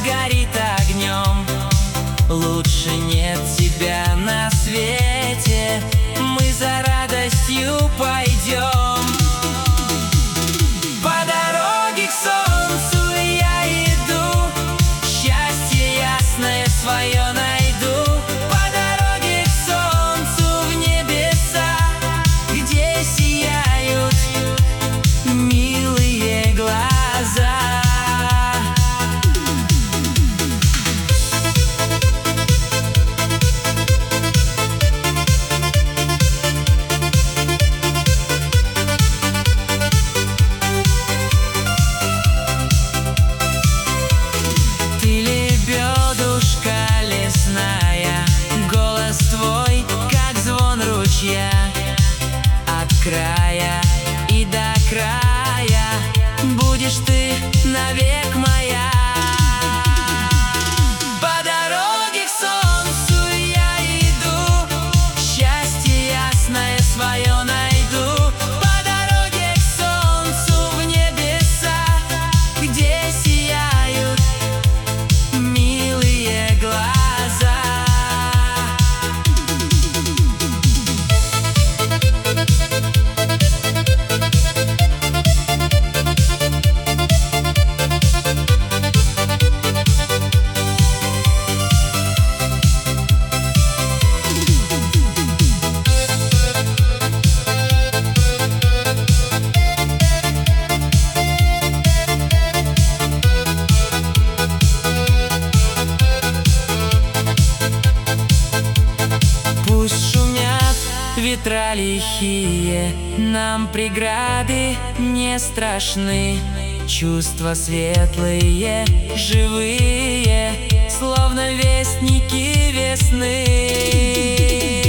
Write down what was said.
горит огнем. Лучше нет тебя на свете, мы за радостью пойдем. По дороге к солнцу я иду, счастье ясное свое найду. По дороге к солнцу в небеса, где сияют милые глаза. От края и до края будешь ты навек моя. По дороге к солнцу я иду, счастье ясное свое найду. По дороге к солнцу в небеса, где сияют милые глаза. Пусть шумят ветра лихие, нам преграды не страшны. Чувства светлые, живые, словно вестники весны.